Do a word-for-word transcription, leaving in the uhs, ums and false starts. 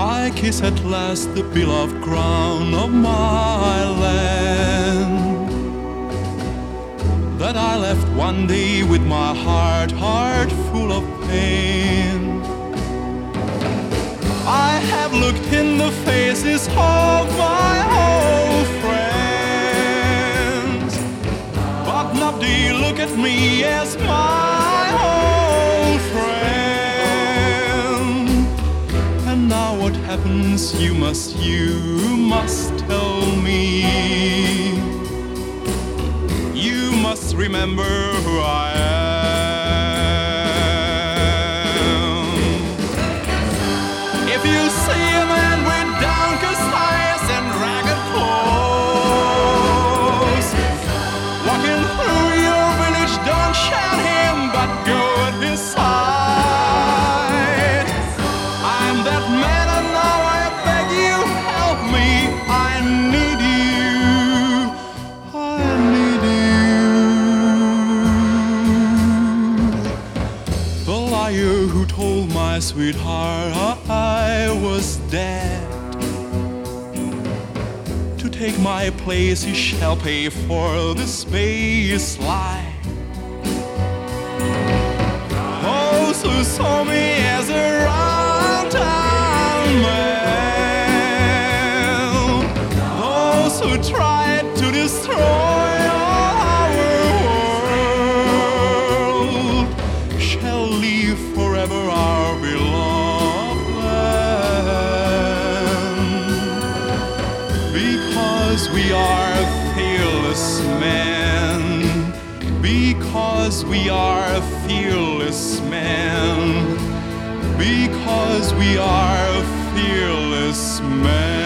I kiss at last the beloved crown of my land, that I left one day with my heart, heart full of pain. I have looked in the faces of my old friends, but nobody look at me as my old friend. And now what happens, you must, you must tell me. You must remember who I am. If you see a man with downcast eyes and ragged clothes walking through your village, don't shout him, but go at his side. I'm that man, and now I beg you, help me. I need you. I need you. The liar who told my sweetheart I was dead, to take my place he shall pay for the space lie. Those who saw me as a round-town man, those who tried to destroy our world, shall leave forever our beloved land. Because we are fearless men, because we are fearless men, because we are fearless men.